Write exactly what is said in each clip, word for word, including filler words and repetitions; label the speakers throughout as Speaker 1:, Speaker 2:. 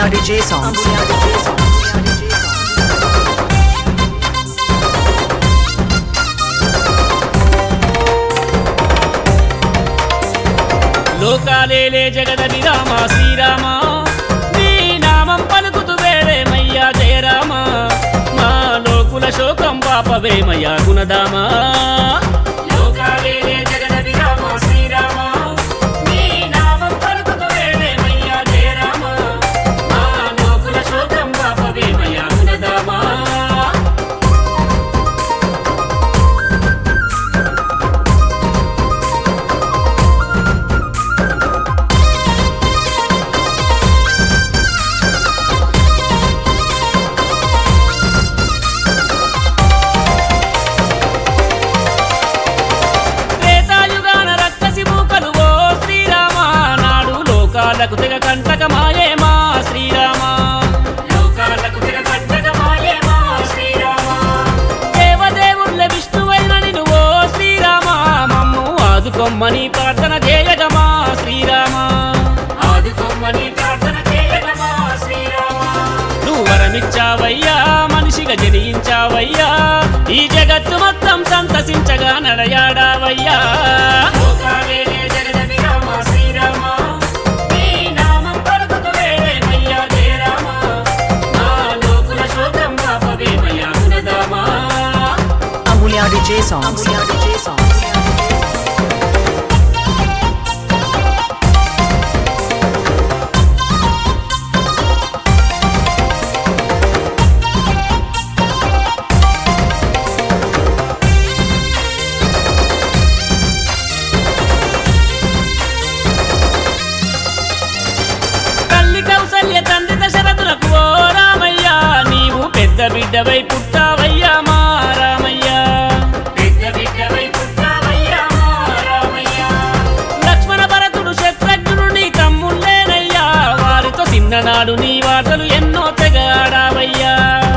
Speaker 1: D J songs.
Speaker 2: లోకాలేలే జగద విరామ శ్రీరామ నీ నామం పలుకుతూ వేడేమయ్యా జయరామ మా లోకుల శోకం పాపవేమయ్యా గుణదామ లోకాలేలే జగద విరామ శ్రీరామ నీ నామం పలుకుతూ వేడేమయ్యా జయరామ మా లోకుల శోకం పాపవేమయ్యా గుణదామ లోకాలకు తెగ కంటకమాయే మా శ్రీరామ లోకాలకు తెగ కంటకమాయే మా శ్రీరామ దేవదేవుళ్ళ విష్ణువైన నిన్ను ఓ శ్రీరామ మమ్ము ఆదుకొమ్మని ప్రార్థన చేయగా మా శ్రీరామ ఆదుకొమ్మని ప్రార్థన చేయగా మా శ్రీరామ నువ్వు వరమిచ్చావయ్యా మనిషిగా జనించావయ్యా ఈ జగత్తు మొత్తం సంతసించగా నడయాడావయ్యా లోకాలేలే జగద విరామ Srirama
Speaker 1: D J songs. D J songs.
Speaker 2: తల్లి కౌసల్య తండ్రి దశరథులకు ఓ రామయ్య నీవు పెద్ద బిడ్డవై పుట్టావయ్యా మా రామయ్య నాడు నీ వాటలు ఎన్నో తెగాడావయ్యా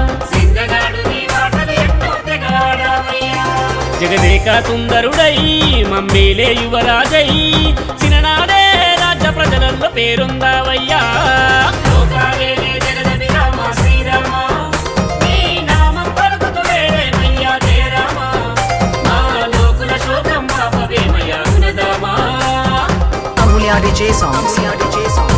Speaker 2: జగదేక సుందరుడై మమ్మీలే యువరాజై చిన్ననాడే రాజ్య ప్రజలలో పేరుందావయ్యా లోకాలేలే జగద విరామ శ్రీరామ నీ నామం పలుకుతూ వేడేమయ్యా జయరామ మా లోకుల శోకం పాపవేమయ్యా గుణదామ
Speaker 1: Amulya D J songs. D J songs.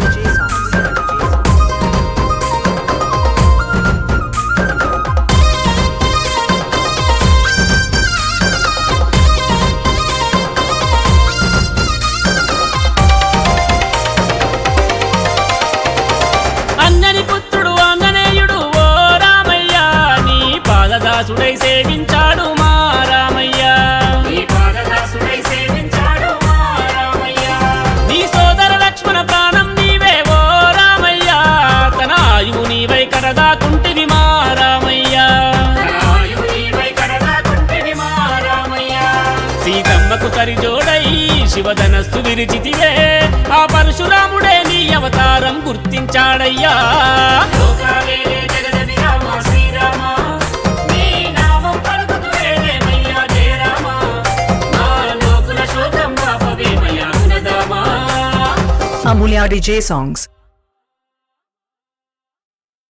Speaker 2: దాసుడై సేవించాడు మా రామయ్య నీ పాదదాసుడై సేవించాడు మా రామయ్య నీ సోదర లక్ష్మణ ప్రాణం నీవే ఓ రామయ్య తన ఆయువు నీవై కడదాకుంటివి మా రామయ్య ఆయువు నీవై కడదాకుంటివి మా రామయ్య సీతమ్మకు సరిజోడై శివధనస్సు విరిచితివే ఆ పరశురాముడే నీ అవతారం గుర్తించాడయ్యా లోకాలేలే జగద విరామ Srirama
Speaker 1: Amulya D J songs.